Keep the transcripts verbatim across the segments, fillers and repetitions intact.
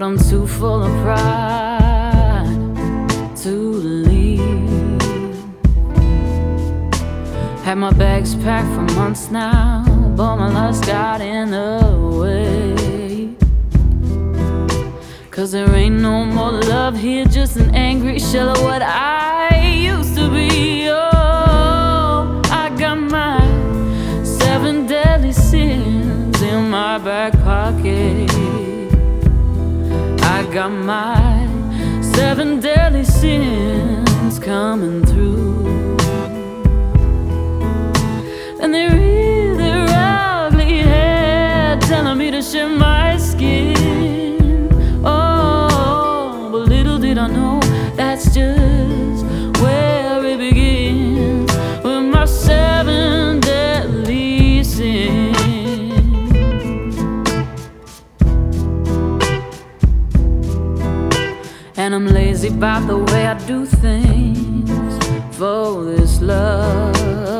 but I'm too full of pride to leave. Had my bags packed for months now, but my lust got in the way. Cause there ain't no more love here, just an angry shell of what I used to be. Oh, I got my seven deadly sins in my back pocket. I got my seven deadly sins coming through. And they rear their ugly head, telling me to share my skin. Oh, but little did I know that's just where it begins, with my seven deadly sins. And I'm lazy about the way I do things for this love.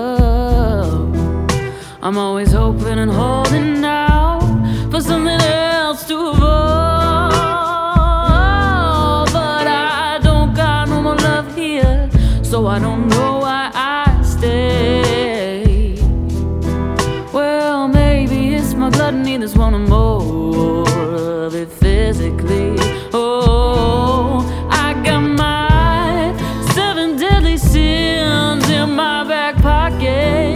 I'm always hoping and holding out for something else to evolve, but I don't got no more love here, so I don't know why I stay. Well, maybe it's my gluttony that's wanting more of it physically. Oh, I got my seven deadly sins in my back pocket.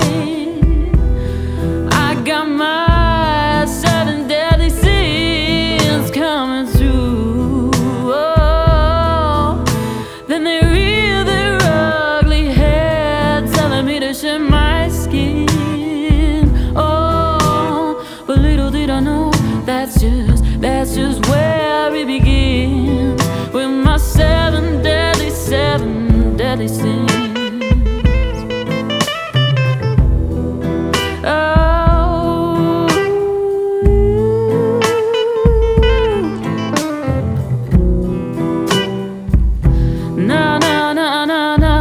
I got my seven deadly sins coming through. Oh, then they rear their ugly head, telling me to shed my skin. Oh, but little did I know that's just, that's just where it begins, with my seven deadly, seven deadly sins. Oh, no, no, no, no, no.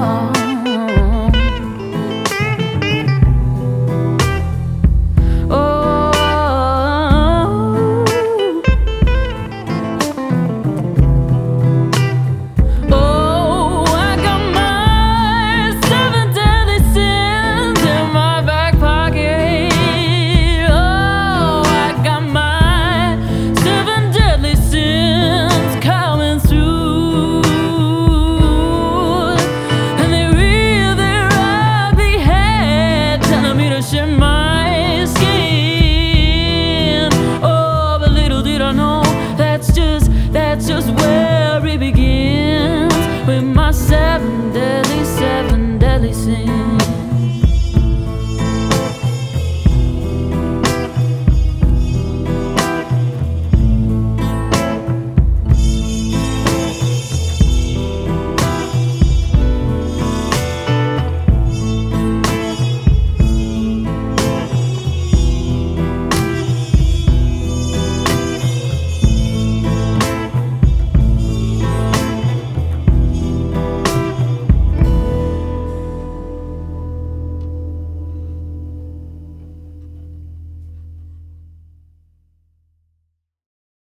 That's just where it begins, with my seven deadly, seven deadly sins.